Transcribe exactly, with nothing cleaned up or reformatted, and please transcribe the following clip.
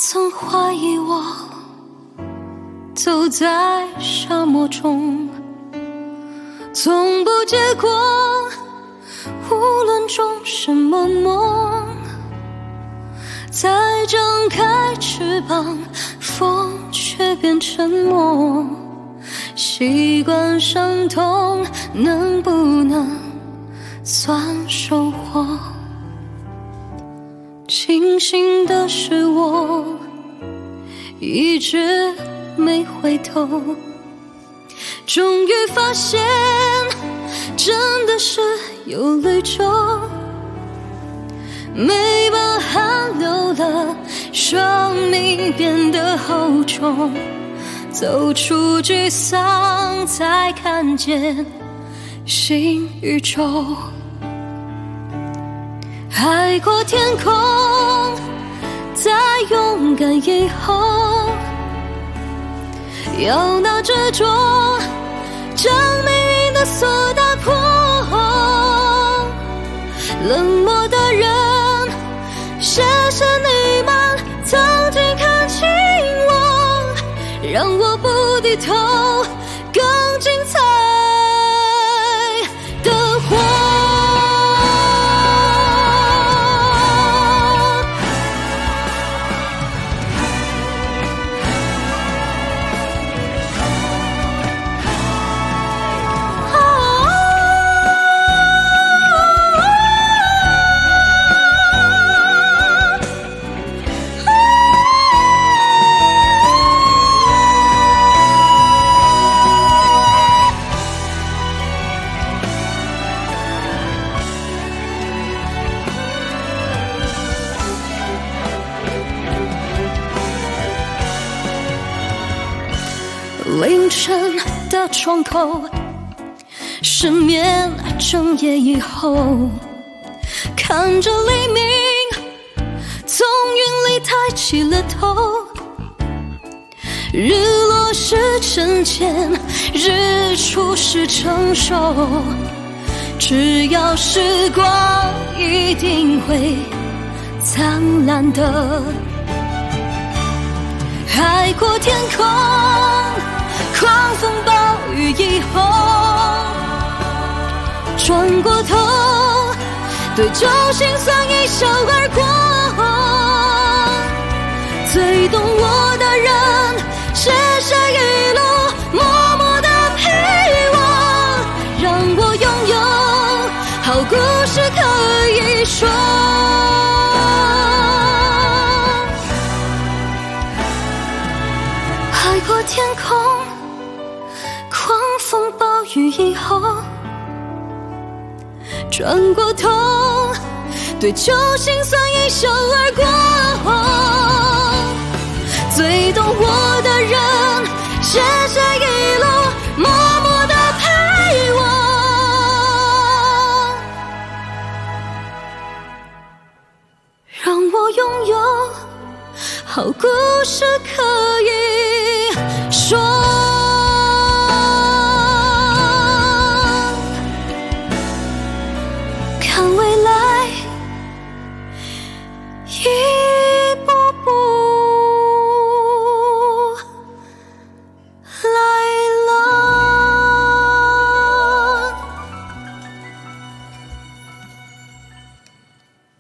曾怀疑我走在沙漠中，从不结果，无论种什么梦。再张开翅膀，风却变沉默。习惯伤痛，能不能算收获？庆幸的是我一直没回头，终于发现真的是有绿洲，没把汗流了，生命变得厚重，走出沮丧，才看见新宇宙。海阔天空，再勇敢以后，要拿执着将命运的锁打破。冷漠的人，谢谢你们曾经看清我，让我不低头，更精彩的活。凌晨的窗口，失眠整夜以后，看着黎明从云里抬起了头。日落是沉潜，日出是成熟，只要时光一定会灿烂的。海阔天空，狂风暴雨以后，转过头，对旧心酸一笑而过。最懂我的人，谢谢一路默默的陪我，让我拥有好故事可以说。海阔天空，狂风暴雨以后，转过头，对旧心酸一笑而过。最懂我的人，谢谢一路默默的陪我，让我拥有好故事可以说。